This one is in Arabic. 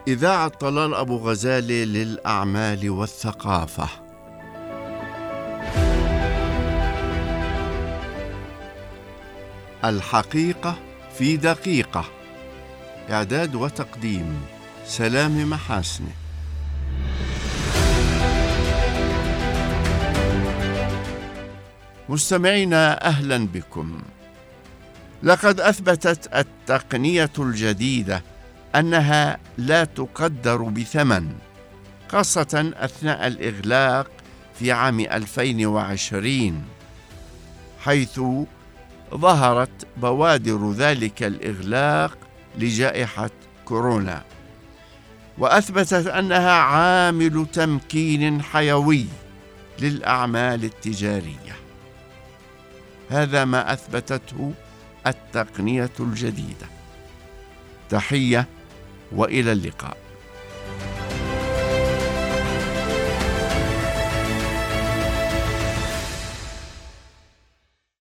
إذاعة طلال أبو غزالة للأعمال والثقافة. الحقيقة في دقيقة. إعداد وتقديم سلام محاسنة. مستمعينا، أهلا بكم. لقد أثبتت التقنية الجديدة أنها لا تقدر بثمن، خاصة أثناء الإغلاق في عام 2020، حيث ظهرت بوادر ذلك الإغلاق لجائحة كورونا، وأثبتت أنها عامل تمكين حيوي للأعمال التجارية. هذا ما أثبتته التقنية الجديدة. تحية وإلى اللقاء.